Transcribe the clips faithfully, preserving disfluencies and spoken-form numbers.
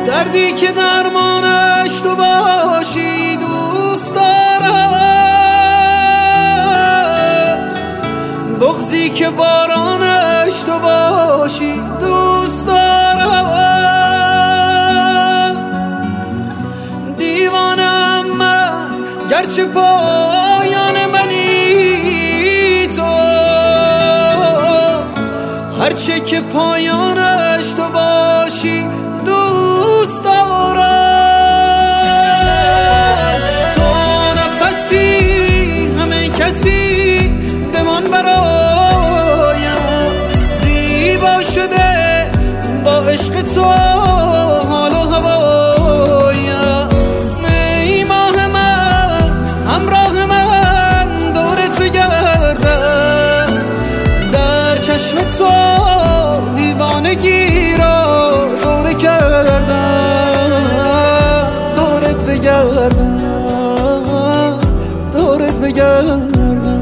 دردی که درمانش تو باشی دوست دارم، بغضی که بارانش تو باشی دوست دارم. دیوانم من گرچه پایان منی تو، هرچه که پایانش تو باشی دوست دارم. تو نفسی همه کسی بمان برایم، زیبا شده با عشق تو حال و هوایم. ای ماه من همراه من دورت بگردم، در چشم تو دیوانگی را دوره کردم. دورت بگردم، دورت بگردم.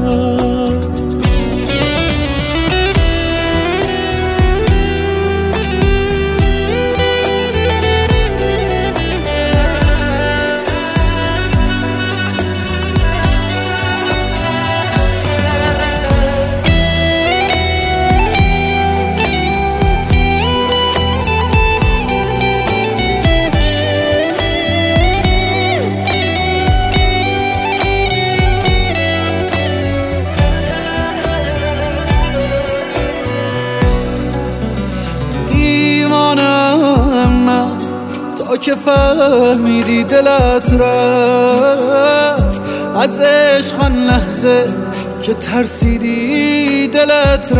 تا که فهمیدی دلت رفت از عشق، آن لحظه که ترسیدی دلت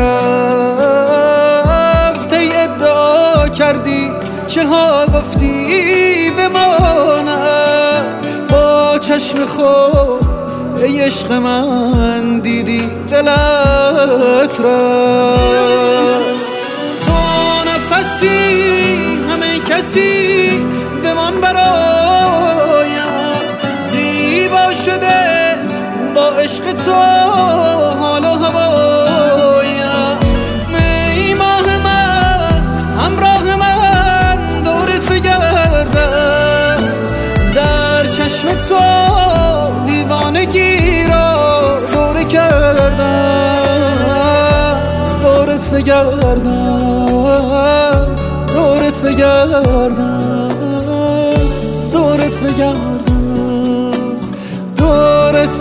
رفت. ای ادعا کردی چه ها گفتی بماند، با چشم خود ای عشق من دیدی دلت رفت. تو نفسی همه کسی بمان برایم، زیبا شده با عشق تو حال و هوایم. ای ماه من همراه من دورت بگردم، در چشم تو دیوانگی را دوره کردم. دورت بگردم، دورت بگردم، دورت بگردم، دورت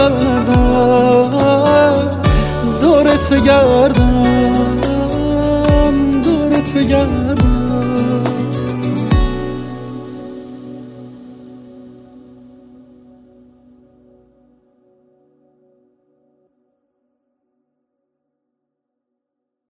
بگردم، دورت بگردم، دورت بگردم.